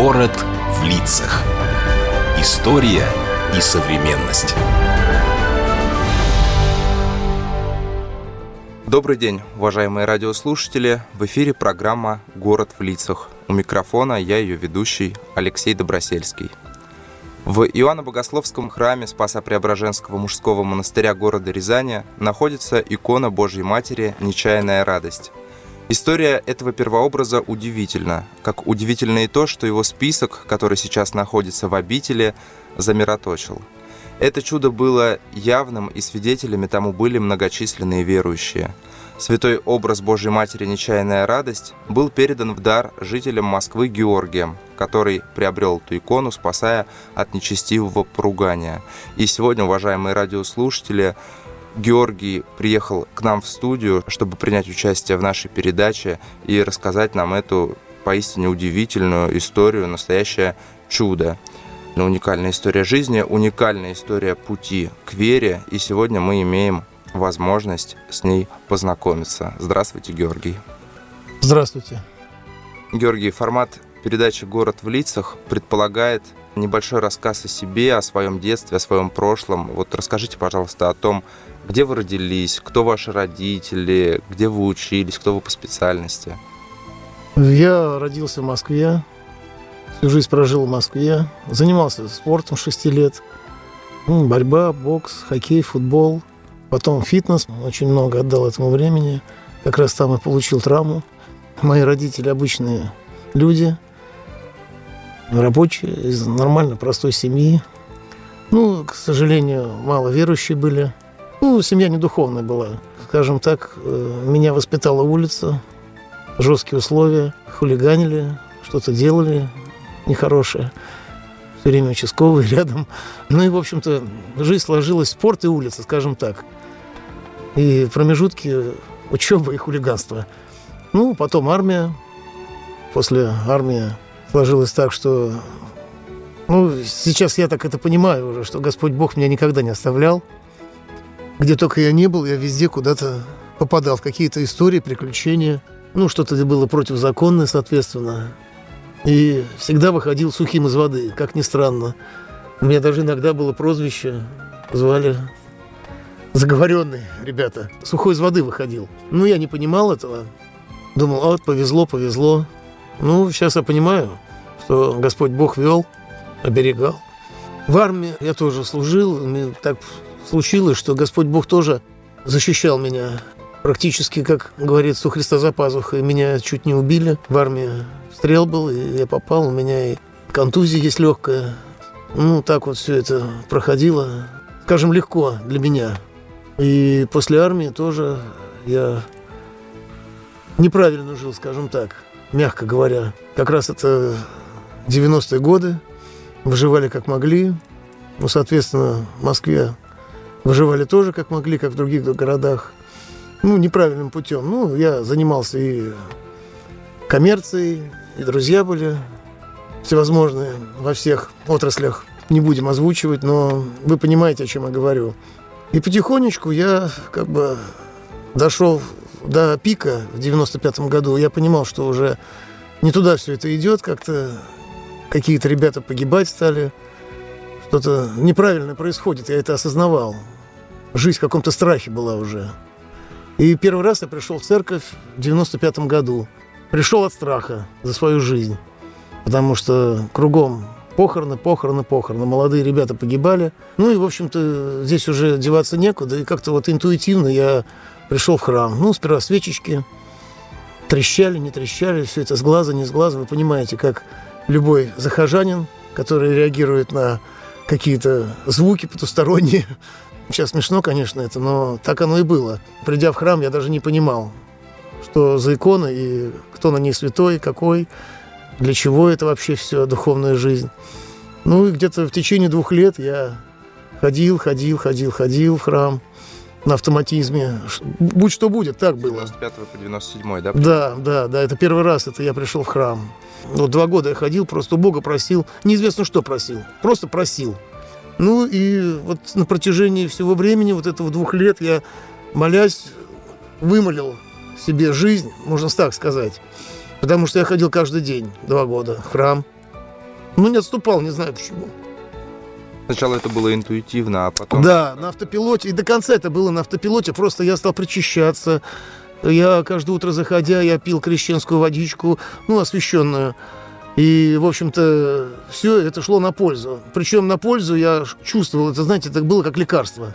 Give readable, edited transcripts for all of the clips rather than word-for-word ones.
Город в лицах. История и современность. Добрый день, уважаемые радиослушатели. В эфире программа «Город в лицах». У микрофона я, ее ведущий, Алексей Добросельский. В Иоанно-Богословском храме Спасо-Преображенского мужского монастыря города Рязани находится икона Божьей Матери «Нечаянная радость». История этого первообраза удивительна. Как удивительно и то, что его список, который сейчас находится в обители, замироточил. Это чудо было явным, и свидетелями тому были многочисленные верующие. Святой образ Божьей Матери «Нечаянная радость» был передан в дар жителям Москвы Георгием, который приобрел эту икону, спасая от нечестивого поругания. И сегодня, уважаемые радиослушатели, Георгий приехал к нам в студию, чтобы принять участие в нашей передаче и рассказать нам эту поистине удивительную историю, настоящее чудо. Уникальная история жизни, уникальная история пути к вере, и сегодня мы имеем возможность с ней познакомиться. Здравствуйте, Георгий. Здравствуйте. Георгий, формат передачи «Город в лицах» предполагает небольшой рассказ о себе, о своем детстве, о своем прошлом. Вот расскажите, пожалуйста, о том, где вы родились, кто ваши родители, где вы учились, кто вы по специальности. Я родился в Москве, всю жизнь прожил в Москве, занимался спортом 6 лет. Борьба, бокс, хоккей, футбол. Потом фитнес, очень много отдал этому времени. Как раз там и получил травму. Мои родители обычные люди, рабочие, из нормально простой семьи. К сожалению, мало верующие были. Семья не духовная была. Скажем так, меня воспитала улица, жесткие условия, хулиганили, что-то делали нехорошее. Все время участковые рядом. И, в общем-то, жизнь сложилась, спорт и улица, скажем так. И промежутки учеба и хулиганства. Потом армия. После армии сложилось так, что... сейчас я так это понимаю уже, что Господь Бог меня никогда не оставлял. Где только я не был, я везде куда-то попадал в какие-то истории, приключения. Что-то было противозаконное, соответственно. И всегда выходил сухим из воды, как ни странно. У меня даже иногда было прозвище, звали заговоренный, ребята. Сухой из воды выходил. Я не понимал этого. Думал, повезло. Сейчас я понимаю, что Господь Бог вел, оберегал. В армии я тоже служил. Мне так случилось, что Господь Бог тоже защищал меня. Практически, как говорится, у Христа за пазухой. Меня чуть не убили. В армии стрел был, и я попал. У меня и контузия есть легкая. Так вот все это проходило, скажем, легко для меня. И после армии тоже я неправильно жил, скажем так, мягко говоря. Как раз это 90-е годы. Выживали как могли. Соответственно, в Москве выживали тоже как могли, как в других городах. Неправильным путем. Я занимался и коммерцией, и друзья были всевозможные во всех отраслях. Не будем озвучивать, но вы понимаете, о чем я говорю. И потихонечку я дошел до пика в 95-м году. Я понимал, что уже не туда все это идет. Как-то какие-то ребята погибать стали. Что-то неправильное происходит. Я это осознавал. Жизнь в каком-то страхе была уже. И первый раз я пришел в церковь в 95-м году. Пришел от страха за свою жизнь. Потому что кругом похороны. Молодые ребята погибали. И, в общем-то, здесь уже деваться некуда. И как-то интуитивно я пришел в храм. Сперва свечечки. Трещали, не трещали. Все это с глаза, не с глаза. Вы понимаете, как любой захожанин, который реагирует на какие-то звуки потусторонние. Сейчас смешно, конечно, это, но так оно и было. Придя в храм, я даже не понимал, что за икона и кто на ней святой, какой, для чего это вообще все, духовная жизнь. И где-то в течение 2 лет я ходил в храм на автоматизме. Будь что будет, так было. С 95 по 97, да? Да, это первый раз это я пришел в храм. 2 года я ходил, просто у Бога просил, неизвестно что просил, просто просил. И на протяжении всего времени, этого 2 лет, я, молясь, вымолил себе жизнь, можно так сказать. Потому что я ходил каждый день 2 года в храм. Ну, не отступал, не знаю почему. Сначала это было интуитивно, а потом... Да, на автопилоте. И до конца это было на автопилоте. Просто я стал причащаться. Я каждое утро заходя, я пил крещенскую водичку, освященную. И, в общем-то, все это шло на пользу. Причем на пользу я чувствовал, это, знаете, это было как лекарство.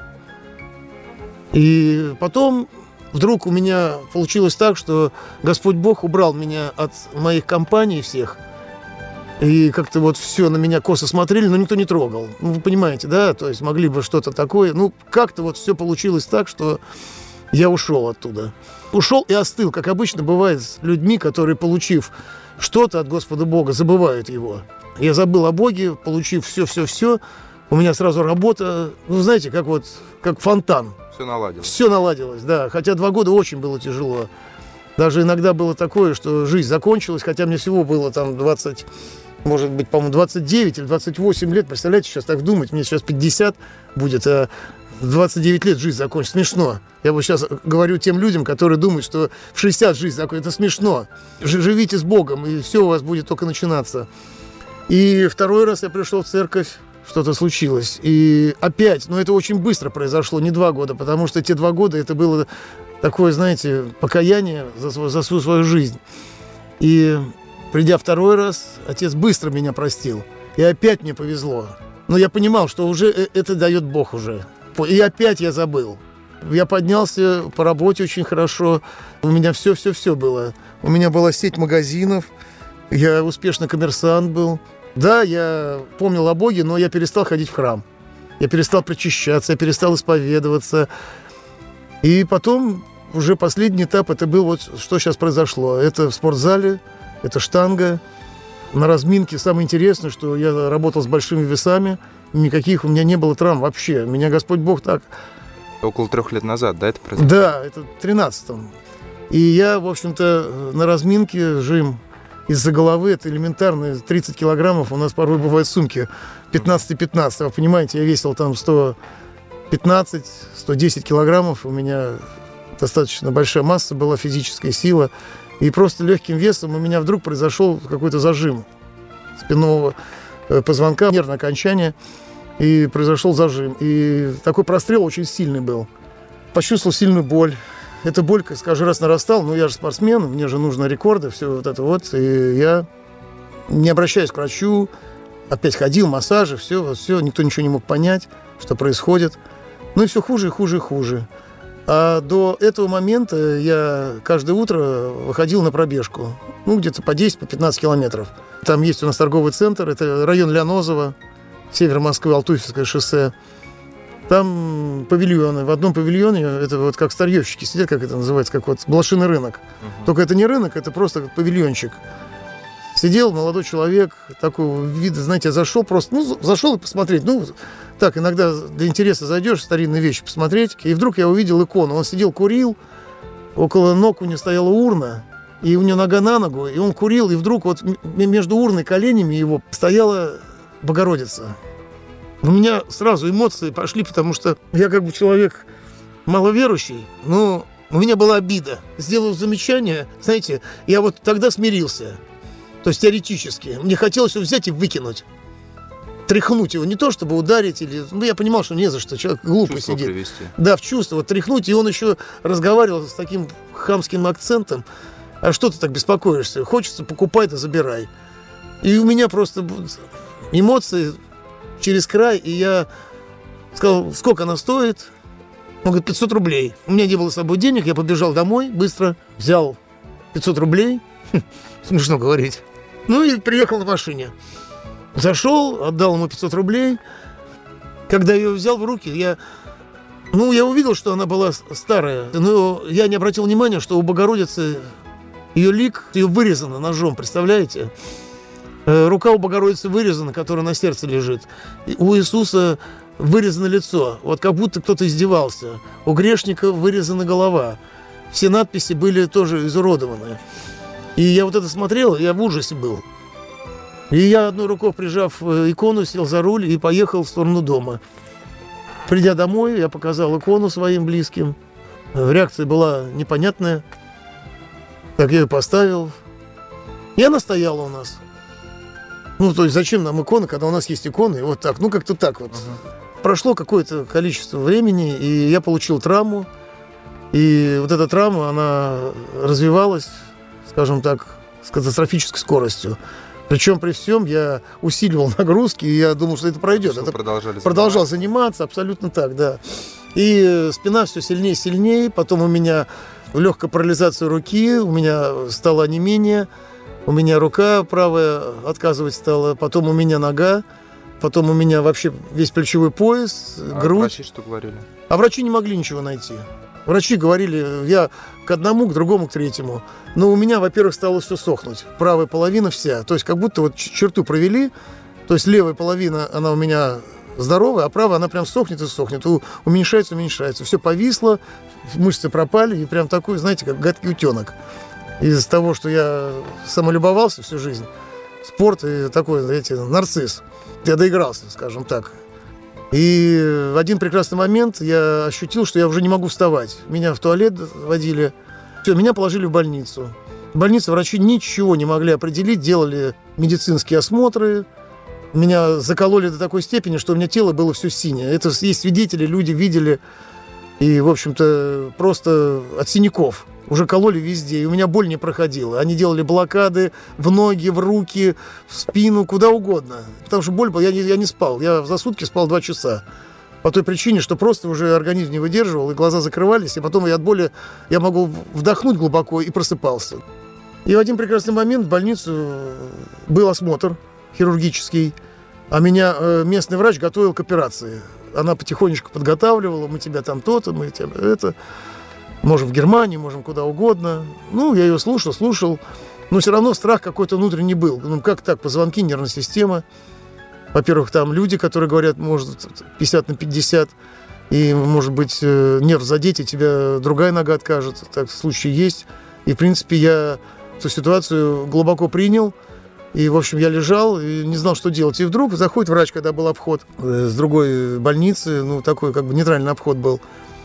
И потом вдруг у меня получилось так, что Господь Бог убрал меня от моих компаний всех. И как-то вот все на меня косо смотрели, но никто не трогал. Ну, вы понимаете, да? То есть могли бы что-то такое. Ну, как-то вот все получилось так, что я ушел оттуда. Ушел и остыл, как обычно бывает с людьми, которые, получив что-то от Господа Бога, забывают его. Я забыл о Боге, получив все, у меня сразу работа, знаете, как фонтан. Все наладилось. Все наладилось, да. Хотя 2 года очень было тяжело. Даже иногда было такое, что жизнь закончилась, хотя мне всего было там 20, может быть, по-моему, 29 или 28 лет. Представляете, сейчас так думать, мне сейчас 50 будет, а 29 лет жизнь закончится. Смешно. Я вот сейчас говорю тем людям, которые думают, что в 60 жизнь закончится. Это смешно. Живите с Богом, и все у вас будет только начинаться. И 2 раз я пришел в церковь, что-то случилось. И опять, это очень быстро произошло, не 2 года, потому что те 2 года это было такое, знаете, покаяние за всю свою жизнь. И придя 2 раз, отец быстро меня простил. И опять мне повезло. Но я понимал, что уже это дает Бог уже. И опять я забыл. Я поднялся по работе очень хорошо. У меня все было. У меня была сеть магазинов. Я успешный коммерсант был. Да, я помнил о Боге, но я перестал ходить в храм. Я перестал причащаться, я перестал исповедоваться. И потом уже последний этап, это был вот что сейчас произошло. Это в спортзале, это штанга. На разминке самое интересное, что я работал с большими весами. Никаких у меня не было травм вообще. Меня Господь Бог так... Около 3 лет назад, да, это произошло? Да, это в 13-м. И я, в общем-то, на разминке жим из-за головы, это элементарно, 30 килограммов. У нас порой бывают сумки 15-15. Вы понимаете, я весил там 115-110 килограммов. У меня достаточно большая масса была, физическая сила. И просто легким весом у меня вдруг произошел какой-то зажим спинного позвонка, нервное окончание, и произошел зажим. И такой прострел очень сильный был. Почувствовал сильную боль. Эта боль, каждый раз нарастала, я же спортсмен, мне же нужны рекорды, все вот это вот. И я, не обращаясь к врачу, опять ходил, массажи, все, никто ничего не мог понять, что происходит. И все хуже и хуже и хуже. А до этого момента я каждое утро выходил на пробежку. Где-то по 10-15 километров. Там есть у нас торговый центр, это район Лианозово, север Москвы, Алтуфьевское шоссе. Там павильоны. В одном павильоне, это вот как старьевщики сидят, как это называется, как вот блошиный рынок. Только это не рынок, это просто павильончик. Сидел молодой человек, такого вида, знаете, зашел просто, зашел и посмотреть. Так, иногда для интереса зайдешь, старинные вещи посмотреть. И вдруг я увидел икону. Он сидел, курил, около ног у него стояла урна, и у него нога на ногу, и он курил, и вдруг вот между урной и коленями его стояла Богородица. У меня сразу эмоции пошли, потому что я как бы человек маловерующий, но у меня была обида. Сделал замечание, знаете, я вот тогда смирился. То есть теоретически. Мне хотелось его взять и выкинуть. Тряхнуть его. Не то, чтобы ударить. Я понимал, что не за что. Человек глупо сидит. Привести. Да, в чувство. Вот тряхнуть. И он еще разговаривал с таким хамским акцентом. А что ты так беспокоишься? Хочется, покупай, да забирай. И у меня просто эмоции через край. И я сказал, сколько она стоит? Он говорит, 500 рублей. У меня не было с собой денег. Я побежал домой быстро. Взял 500 рублей. Смешно говорить. И приехал на машине. Зашел, отдал ему 500 рублей. Когда я ее взял в руки, я увидел, что она была старая. Но я не обратил внимания, что у Богородицы ее лик, ее вырезано ножом, представляете? Рука у Богородицы вырезана, которая на сердце лежит. И у Иисуса вырезано лицо, вот как будто кто-то издевался. У грешника вырезана голова. Все надписи были тоже изуродованы. И я вот это смотрел, я в ужасе был. И я одной рукой, прижав икону, сел за руль и поехал в сторону дома. Придя домой, я показал икону своим близким. Реакция была непонятная. Так я ее поставил. И она стояла у нас. Ну, то есть зачем нам иконы, когда у нас есть иконы, и вот так, ну, как-то так вот. Прошло какое-то количество времени, и я получил травму, и вот эта травма, она развивалась, скажем так, с катастрофической скоростью. Причем при всем я усиливал нагрузки, и я думал, что это пройдет. Это продолжал заниматься, абсолютно так, да. И спина все сильнее и сильнее, потом у меня легкая парализация руки, у меня стало онемение, у меня рука правая отказывать стала, потом у меня нога, потом у меня вообще весь плечевой пояс, грудь. Врачи что говорили? А врачи не могли ничего найти. Врачи говорили, я к одному, к другому, к третьему. Но у меня, во-первых, стало все сохнуть. Правая половина вся. То есть как будто вот черту провели. То есть левая половина, она у меня здоровая, а правая, она прям сохнет и сохнет. Уменьшается, уменьшается. Все повисло, мышцы пропали. И прям такой, знаете, как гадкий утенок. Из-за того, что я самолюбовался всю жизнь. Спорт и такой, знаете, нарцисс. Я доигрался, скажем так. И в один прекрасный момент я ощутил, что я уже не могу вставать. Меня в туалет водили. Все, меня положили в больницу. В больнице врачи ничего не могли определить, делали медицинские осмотры. Меня закололи до такой степени, что у меня тело было все синее. Это есть свидетели, люди видели. И, в общем-то, просто от синяков. Уже кололи везде, и у меня боль не проходила. Они делали блокады в ноги, в руки, в спину, куда угодно. Потому что боль была, я не спал. Я за сутки спал 2 часа. По той причине, что просто уже организм не выдерживал, и глаза закрывались, и потом я от боли я могу вдохнуть глубоко и просыпался. И в один прекрасный момент в больницу был осмотр хирургический, а меня местный врач готовил к операции. Она потихонечку подготавливала, мы тебя там то-то, мы тебя это... Можем в Германию, можем куда угодно. Ну, я ее слушал. Но все равно страх какой-то внутренний был. Ну, как так, позвонки, нервная система. Во-первых, там люди, которые говорят, может, 50/50. И, может быть, нерв задеть, и тебя другая нога откажет. Так случаи есть. И, в принципе, я эту ситуацию глубоко принял. И, в общем, я лежал и не знал, что делать. И вдруг заходит врач, когда был обход с другой больницы. Ну, такой как бы нейтральный обход был.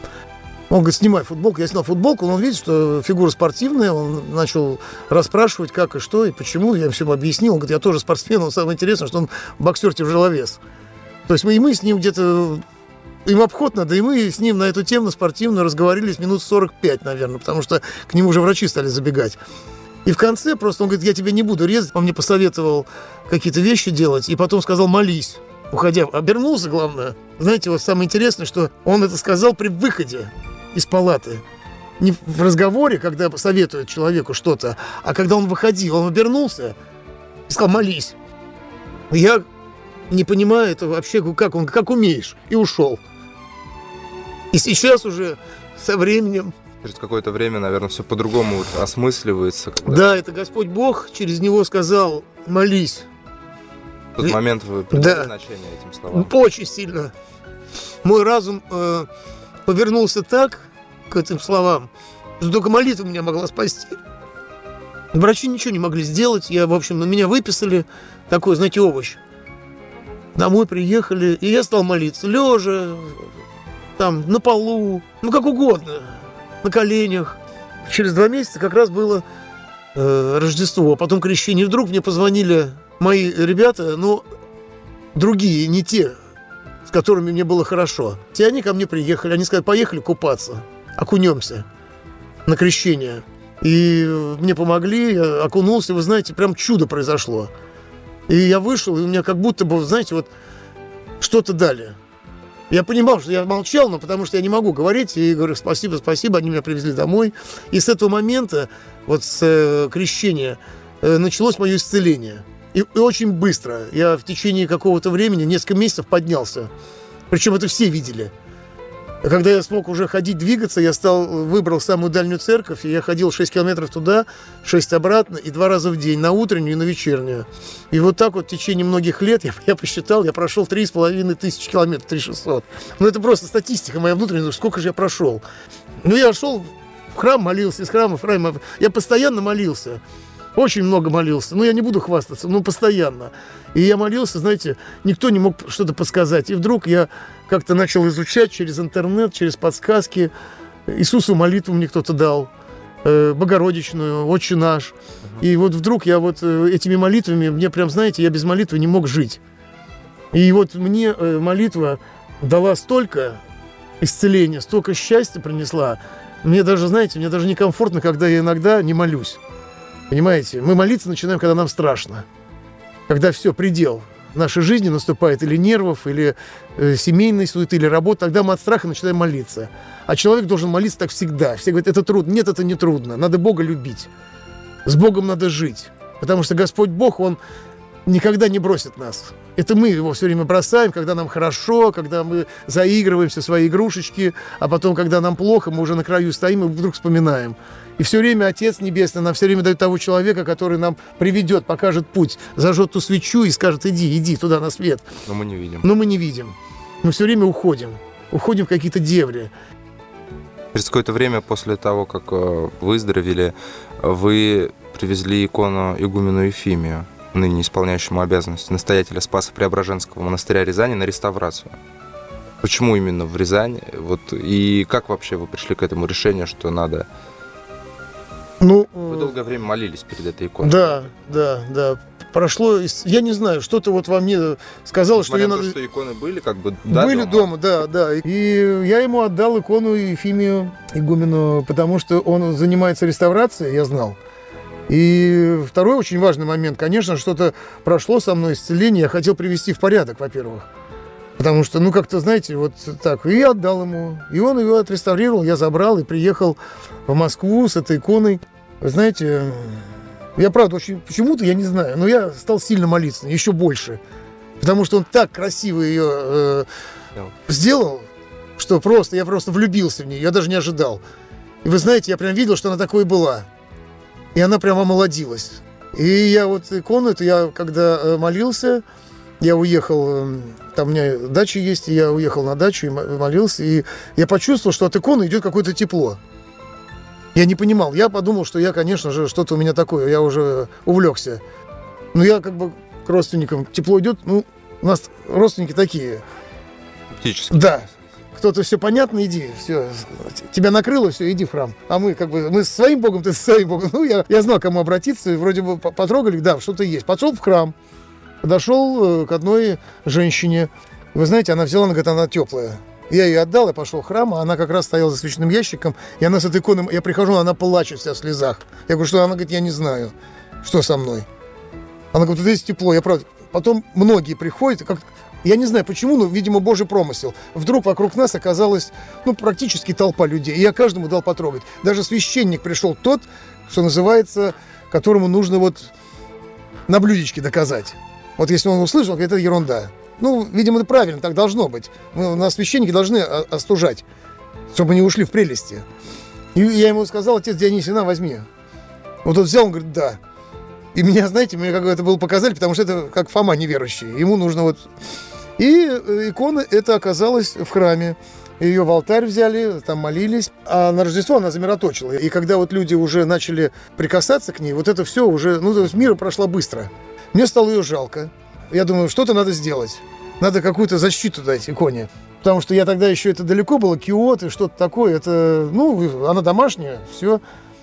Он говорит, снимай футболку. Я снял футболку, но он видит, что фигура спортивная. Он начал расспрашивать, как и что, и почему. Я всем объяснил. Он говорит, я тоже спортсмен. Но самое интересное, что он боксер-тяжеловес. То есть мы с ним где-то... Им обход надо, и мы с ним на эту тему спортивную разговорились минут 45, наверное, потому что к нему уже врачи стали забегать. И в конце просто он говорит, я тебя не буду резать. Он мне посоветовал какие-то вещи делать, и потом сказал, молись. Уходя, обернулся, главное. Знаете, вот самое интересное, что он это сказал при выходе из палаты. Не в разговоре, когда советует человеку что-то, а когда он выходил, он обернулся и сказал, молись. Я не понимаю это вообще, как умеешь, и ушел. И сейчас уже со временем... Через какое-то время, наверное, все по-другому вот осмысливается. Когда... Да, это Господь Бог через него сказал, молись. В тот момент вы придали значение этим словам? Очень сильно. Мой разум повернулся так к этим словам, что только молитва меня могла спасти. Врачи ничего не могли сделать. В общем, на меня выписали такой, знаете, овощ. Домой приехали, и я стал молиться. Лежа, там, на полу, ну как угодно, на коленях. Через 2 месяца как раз было Рождество, потом крещение. И вдруг мне позвонили мои ребята, но другие, не те, с которыми мне было хорошо. И они ко мне приехали, они сказали, поехали купаться, окунемся на крещение. И мне помогли, я окунулся, вы знаете, прям чудо произошло. И я вышел, и у меня как будто бы, знаете, вот что-то дали. Я понимал, что я молчал, но потому что я не могу говорить, и говорю, спасибо, спасибо, они меня привезли домой. И с этого момента, вот с крещения, началось мое исцеление. И очень быстро. Я в течение какого-то времени, несколько месяцев поднялся. Причем это все видели. Когда я смог уже ходить, двигаться, я выбрал самую дальнюю церковь, и я ходил 6 километров туда, 6 обратно, и 2 раза в день, на утреннюю и на вечернюю. И вот так вот в течение многих лет, я посчитал, я прошел 3500 километров, 3600. Ну, это просто статистика моя внутренняя, сколько же я прошел. Ну, я шел в храм, молился, из храма в храм. Я постоянно молился. Очень много молился. Ну, я не буду хвастаться, но постоянно. И я молился, знаете, никто не мог что-то подсказать. И вдруг я как-то начал изучать через интернет, через подсказки. Иисусу молитву мне кто-то дал. Богородичную, Отче наш. И вот вдруг я вот этими молитвами, мне прям, знаете, я без молитвы не мог жить. И вот мне молитва дала столько исцеления, столько счастья принесла. Мне даже, знаете, мне даже некомфортно, когда я иногда не молюсь. Понимаете? Мы молиться начинаем, когда нам страшно. Когда все, предел нашей жизни наступает, или нервов, или семейной суеты, или работы, тогда мы от страха начинаем молиться. А человек должен молиться так всегда. Все говорят, это трудно. Нет, это не трудно. Надо Бога любить. С Богом надо жить. Потому что Господь Бог, Он никогда не бросит нас. Это мы его все время бросаем, когда нам хорошо, когда мы заигрываемся в свои игрушечки, а потом, когда нам плохо, мы уже на краю стоим и вдруг вспоминаем. И все время Отец Небесный нам все время дает того человека, который нам приведет, покажет путь, зажжет ту свечу и скажет, иди туда на свет. Но мы не видим. Но мы не видим. Мы все время уходим в какие-то дебри. Через какое-то время после того, как выздоровели, вы привезли икону игумену Ефимию, ныне исполняющему обязанности настоятеля Спасо-Преображенского монастыря Рязани, на реставрацию. Почему именно в Рязань? Вот, и как вообще вы пришли к этому решению, что надо... Вы долгое время молились перед этой иконой. Да. Прошло, я не знаю, что-то вот во мне сказало, что я надо... что иконы были Были дома, да. И я ему отдал икону Ефимию игумену, потому что он занимается реставрацией, я знал. И второй очень важный момент, конечно, что-то прошло со мной, исцеление, я хотел привести в порядок, во-первых. Потому что, как-то, знаете, вот так. И я отдал ему. И он его отреставрировал, я забрал и приехал в Москву с этой иконой. Вы знаете, я, правда, очень почему-то, я не знаю, но я стал сильно молиться, еще больше. Потому что он так красиво ее сделал, что я просто влюбился в нее, я даже не ожидал. И вы знаете, я прям видел, что она такой была. И она прямо омолодилась. И я вот икону эту, я когда молился, я уехал, там у меня дача есть, и я уехал на дачу и молился, и я почувствовал, что от иконы идет какое-то тепло. Я не понимал, я подумал, что я, конечно же, что-то у меня такое, я уже увлекся. Но я как бы к родственникам, тепло идет, у нас родственники такие. Оптически. Да. Кто-то все понятно, иди, все, тебя накрыло, все, иди в храм. А мы мы со своим Богом, ты со своим Богом. Я знал, к кому обратиться, вроде бы потрогали, да, что-то есть. Пошел в храм, подошел к одной женщине. Вы знаете, она взяла, она говорит, она теплая. Я ее отдал, я пошел в храм, а она как раз стояла за свечным ящиком, и она с этой иконой, я прихожу, она плачет вся в слезах. Я говорю, что? Она говорит, я не знаю, что со мной. Она говорит, вот здесь тепло, я правда. Потом многие приходят, я не знаю почему, но, видимо, Божий промысел. Вдруг вокруг нас оказалась, практически толпа людей. И я каждому дал потрогать. Даже священник пришел тот, что называется, которому нужно на блюдечке доказать. Вот если он услышал, он говорит, это ерунда. Видимо, это правильно, так должно быть. У нас священники должны остужать, чтобы не ушли в прелести. И я ему сказал, отец Дионисий, на, возьми. Вот он взял, он говорит, да. И меня, знаете, мне как это было показали, потому что это как Фома неверующий. Ему нужно И икона эта оказалась в храме. Ее в алтарь взяли, там молились. А на Рождество она замироточила. И когда люди уже начали прикасаться к ней, это все уже, то есть мира прошла быстро. Мне стало ее жалко. Я думаю, что-то надо сделать. Надо какую-то защиту дать иконе. Потому что я тогда еще, это далеко было, киот и что-то такое. Это, она домашняя, все.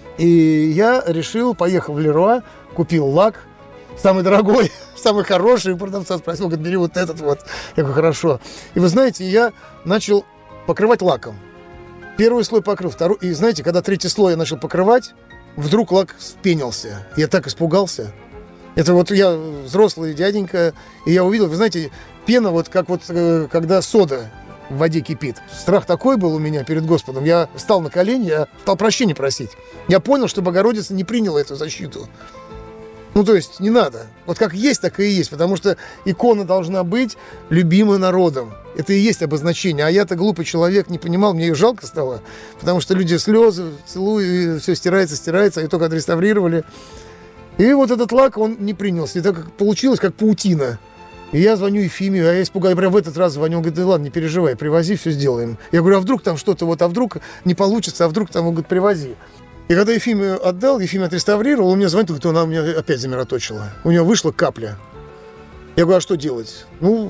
И я решил, поехал в Леруа, купил лак, самый дорогой, самый хороший, продавца спросил, говорит, бери вот этот вот. Я говорю, хорошо. И вы знаете, я начал покрывать лаком. Первый слой покрыл, второй. И знаете, когда третий слой я начал покрывать, вдруг лак вспенился. Я так испугался. Это я взрослый дяденька, и я увидел, вы знаете, пена как когда сода в воде кипит. Страх такой был у меня перед Господом. Я встал на колени, я стал прощения просить. Я понял, что Богородица не приняла эту защиту. То есть не надо. Вот как есть, так и есть. Потому что икона должна быть любима народом. Это и есть обозначение. А я-то глупый человек, не понимал, мне ее жалко стало. Потому что люди слезы целуют, и все стирается, и только отреставрировали. И этот лак, он не принялся. И так получилось, как паутина. И я звоню Ефимию, а я испугаюсь, прям в этот раз звоню. Он говорит, да ладно, не переживай, привози, все сделаем. Я говорю, а вдруг там что-то, а вдруг не получится, а вдруг там, он говорит, привози. И когда Ефимию отдал, Ефимий отреставрировал, он мне звонит, говорит, она у меня опять замироточила. У нее вышла капля. Я говорю, а что делать?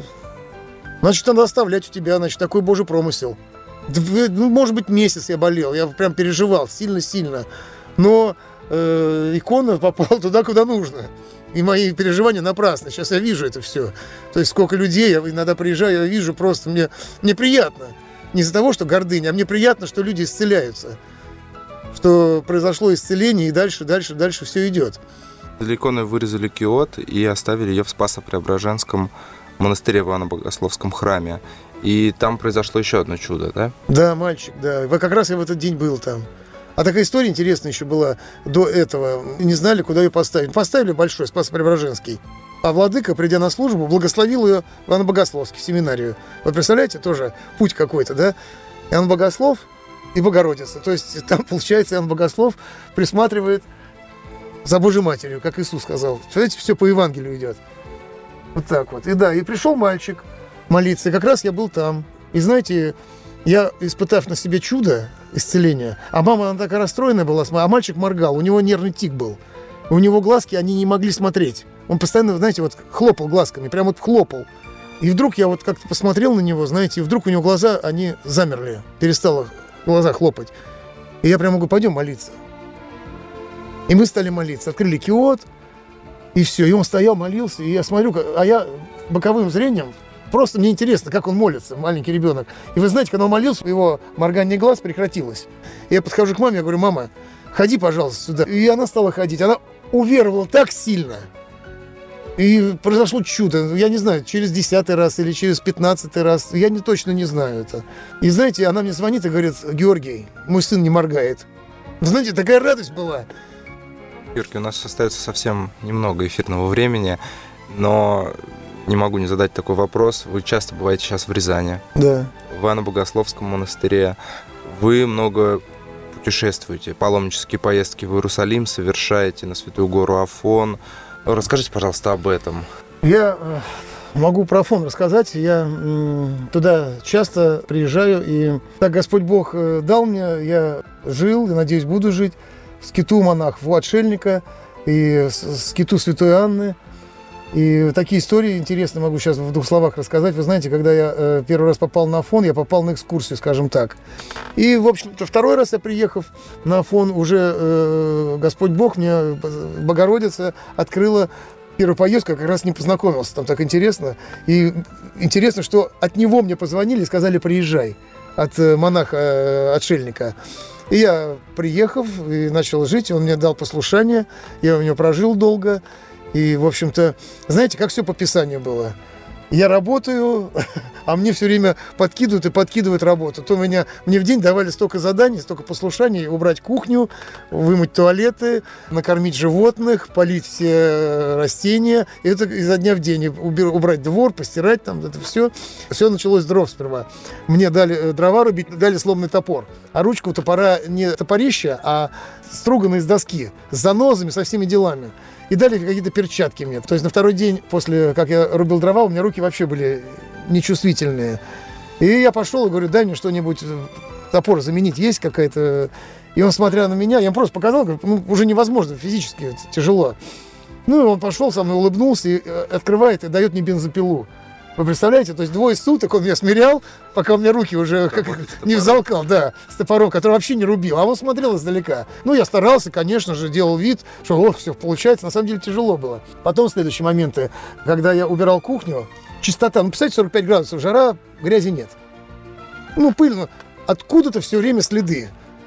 Значит, надо оставлять у тебя, такой Божий промысел. Может быть, месяц я болел, я прям переживал сильно-сильно. Но икона попала туда, куда нужно. И мои переживания напрасны. Сейчас я вижу это все. То есть сколько людей, я иногда приезжаю, я вижу просто, мне приятно. Не из-за того, что гордыня, а мне приятно, что люди исцеляются. Что произошло исцеление, и дальше все идет. Для иконы вырезали киот и оставили ее в Спасо-Преображенском монастыре в Иоанно-Богословском храме. И там произошло еще одно чудо, да? Да, мальчик, да. Как раз я в этот день был там. А такая история интересная еще была до этого. Не знали, куда ее поставить. Поставили большой Спасо-Преображенский. А владыка, придя на службу, благословил ее в Иоанно-Богословский семинарию. Вы представляете, тоже путь какой-то, да? Иоанн Богослов и Богородица. То есть там, получается, Иоанн Богослов присматривает за Божьей Матерью, как Иисус сказал. Представляете, все по Евангелию идет. Вот так вот. И да, и пришел мальчик молиться. И как раз я был там. И знаете, я, испытав на себе чудо исцеления, а мама, она такая расстроенная была, а мальчик моргал, у него нервный тик был. У него глазки, они не могли смотреть. Он постоянно, знаете, вот хлопал глазками, прям вот хлопал. И вдруг я вот как-то посмотрел на него, знаете, и вдруг у него глаза, они замерли, перестало глаза хлопать. И я прям могу, пойдем молиться. И мы стали молиться, открыли киот, и все. И он стоял, молился, и я смотрю, а я боковым зрением, просто мне интересно, как он молится, маленький ребенок. И вы знаете, когда он молился, его моргание глаз прекратилось. И я подхожу к маме, я говорю: мама, ходи, пожалуйста, сюда. И она стала ходить, она уверовала так сильно. И произошло чудо, я не знаю, через 10-й раз или через 15-й раз, я точно не знаю это. И знаете, она мне звонит и говорит: Георгий, мой сын не моргает. Вы знаете, такая радость была. Георгий, у нас остается совсем немного эфирного времени, но не могу не задать такой вопрос. Вы часто бываете сейчас в Рязани, да, в Иоанно-Богословском монастыре. Вы много путешествуете, паломнические поездки в Иерусалим совершаете, на Святую гору Афон. Расскажите, пожалуйста, об этом. Я могу про Афон рассказать. Я туда часто приезжаю, и так Господь Бог дал мне, я жил, и, надеюсь, буду жить, в скиту монах в отшельника и скиту Святой Анны. И такие истории интересные могу сейчас в 2 словах рассказать. Вы знаете, когда я первый раз попал на Афон, я попал на экскурсию, скажем так. И, в общем-то, второй раз я, приехав на Афон, уже Господь Бог мне, Богородица, открыла первую поездку, я как раз не познакомился, там так интересно. И интересно, что от него мне позвонили и сказали: приезжай, от монаха-отшельника. И я, приехав, и начал жить, он мне дал послушание, я у него прожил долго. И, в общем-то, знаете, как все по Писанию было. Я работаю, а мне все время подкидывают и подкидывают работу. То мне в день давали столько заданий, столько послушаний: убрать кухню, вымыть туалеты, накормить животных, полить все растения. И это изо дня в день. Убрать двор, постирать, там это все. Все началось с дров сперва. Мне дали дрова рубить, дали сломанный топор. А ручка у топора не топорище, а стругана из доски, с занозами, со всеми делами. И дали какие-то перчатки мне. То есть на второй день после, как я рубил дрова, у меня руки вообще были нечувствительные. И я пошел и говорю: дай мне что-нибудь, топор заменить, есть какая-то... И он, смотря на меня, я ему просто показал, говорю: уже невозможно, физически тяжело. Ну и он пошел со мной, улыбнулся, и открывает и дает мне бензопилу. Вы представляете? То есть 2 суток он меня смирял, пока у меня руки уже не взалкал, да, с топором, который вообще не рубил. А он смотрел издалека. Ну, я старался, конечно же, делал вид, что все получается. На самом деле тяжело было. Потом следующие моменты, когда я убирал кухню, чистота, представьте, 45 градусов, жара, грязи нет. Ну, пыльно. Откуда-то все время следы.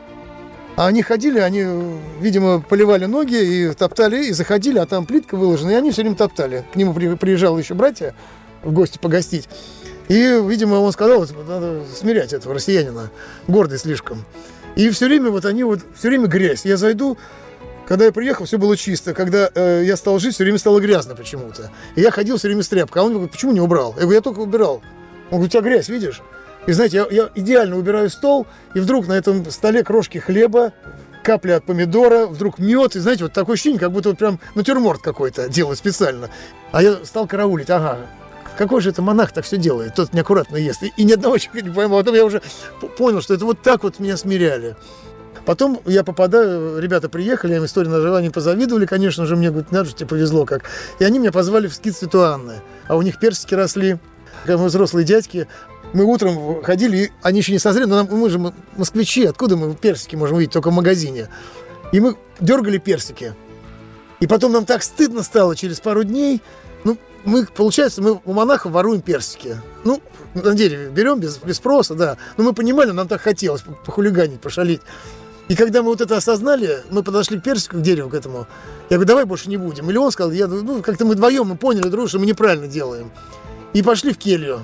А они ходили, они, видимо, поливали ноги и топтали, и заходили, а там плитка выложена, и они все время топтали. К нему приезжали еще братья в гости погостить. И, видимо, он сказал: надо смирять этого россиянина, гордый слишком. И все время все время грязь. Я зайду, когда я приехал, все было чисто. Когда я стал жить, все время стало грязно почему-то. И я ходил все время с тряпкой. А он говорит: почему не убрал? Я говорю: я только убирал. Он говорит: у тебя грязь, видишь? И знаете, я идеально убираю стол, и вдруг на этом столе крошки хлеба, капли от помидора, вдруг мед. И знаете, вот такое ощущение, как будто вот прям натюрморт какой-то делают специально. А я стал караулить: ага, какой же это монах так все делает? Тот неаккуратно ест. И ни одного человека не поймал. Потом я уже понял, что это вот так вот меня смиряли. Потом я попадаю, ребята приехали, я им историю нажила, они позавидовали, конечно же, мне говорят: надо же, тебе повезло как. И они меня позвали в скит Святой Анны. А у них персики росли, мы взрослые дядьки. Мы утром ходили, и они еще не созрели, но мы же москвичи, откуда мы персики можем увидеть? Только в магазине. И мы дергали персики. И потом нам так стыдно стало через пару дней. Мы у монахов воруем персики. На дереве берем без спроса, да. Но мы понимали, нам так хотелось похулиганить, пошалить. И когда мы вот это осознали, мы подошли к персику, к дереву, к этому. Я говорю, давай больше не будем. Или он сказал, как-то мы вдвоем мы поняли друг, что мы неправильно делаем. И пошли в келью.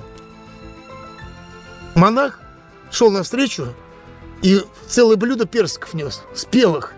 Монах шел навстречу и целое блюдо персиков нес, спелых.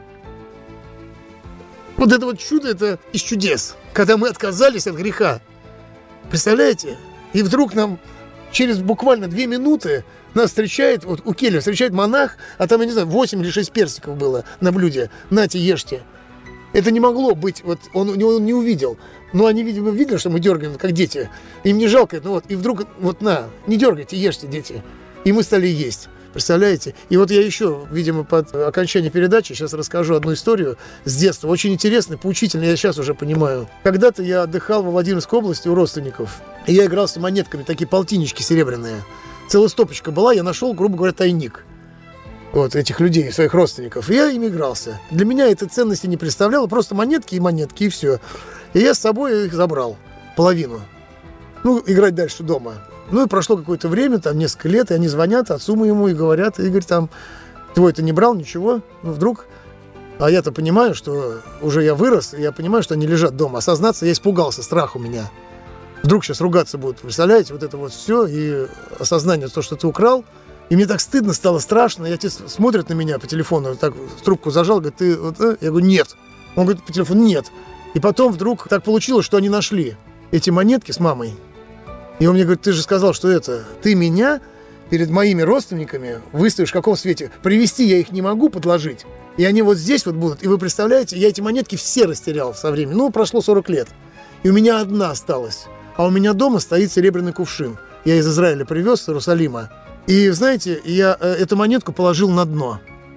Вот это вот чудо, это из чудес. Когда мы отказались от греха. Представляете? И вдруг нам через буквально 2 минуты нас встречает, вот у кельи встречает монах, а там, я не знаю, 8 или 6 персиков было на блюде. Нате, ешьте. Это не могло быть, вот он не увидел. Но они, видимо, видели, что мы дергаем, как дети. Им не жалко, и вдруг, не дергайте, ешьте, дети. И мы стали есть. Представляете? И вот я еще, видимо, под окончание передачи сейчас расскажу одну историю с детства. Очень интересная, поучительная, я сейчас уже понимаю. Когда-то я отдыхал во Владимирской области у родственников. И я играл с монетками, такие полтиннички серебряные. Целая стопочка была, я нашел, грубо говоря, тайник. Вот этих людей, своих родственников. И я ими игрался. Для меня это ценности не представляло, просто монетки, и все. И я с собой их забрал, половину. Играть дальше дома. И прошло какое-то время, там несколько лет, и они звонят отцу моему и говорят, Игорь, твой-то не брал ничего, вдруг... А я-то понимаю, что уже я вырос, и я понимаю, что они лежат дома. Осознаться, я испугался, страх у меня. Вдруг сейчас ругаться будут, представляете, вот это вот все, и осознание, то, что ты украл. И мне так стыдно стало, страшно, и отец смотрит на меня по телефону, так трубку зажал, говорит, ты... Я говорю, нет. Он говорит по телефону, нет. И потом вдруг так получилось, что они нашли эти монетки с мамой. И он мне говорит, ты же сказал, что ты меня перед моими родственниками выставишь в каком свете? Привезти я их не могу подложить. И они вот здесь вот будут. И вы представляете, я эти монетки все растерял со временем. Прошло 40 лет. И у меня одна осталась. А у меня дома стоит серебряный кувшин. Я из Израиля привез, с Иерусалима. И знаете, я эту монетку положил на дно.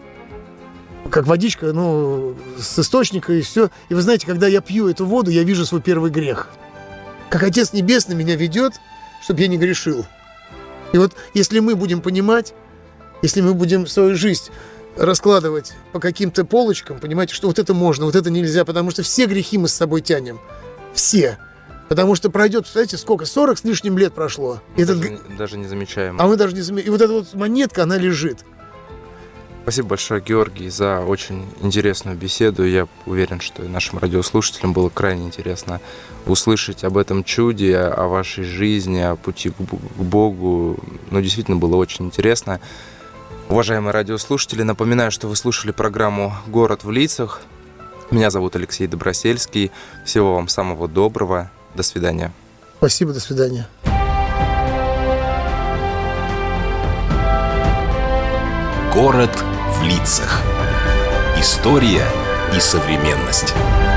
Как водичка, с источника и все. И вы знаете, когда я пью эту воду, я вижу свой первый грех. Как Отец Небесный меня ведет, чтобы я не грешил. И вот если мы будем понимать, если мы будем свою жизнь раскладывать по каким-то полочкам, понимаете, что вот это можно, вот это нельзя, потому что все грехи мы с собой тянем. Все. Потому что пройдет, знаете, сколько? 40 с лишним лет прошло. Даже не замечаем. А мы даже не замечаем. И вот эта вот монетка, она лежит. Спасибо большое, Георгий, за очень интересную беседу. Я уверен, что и нашим радиослушателям было крайне интересно услышать об этом чуде, о вашей жизни, о пути к Богу. Действительно было очень интересно. Уважаемые радиослушатели, напоминаю, что вы слушали программу «Город в лицах». Меня зовут Алексей Добросельский. Всего вам самого доброго. До свидания. Спасибо, до свидания. «Город в лицах». История и современность.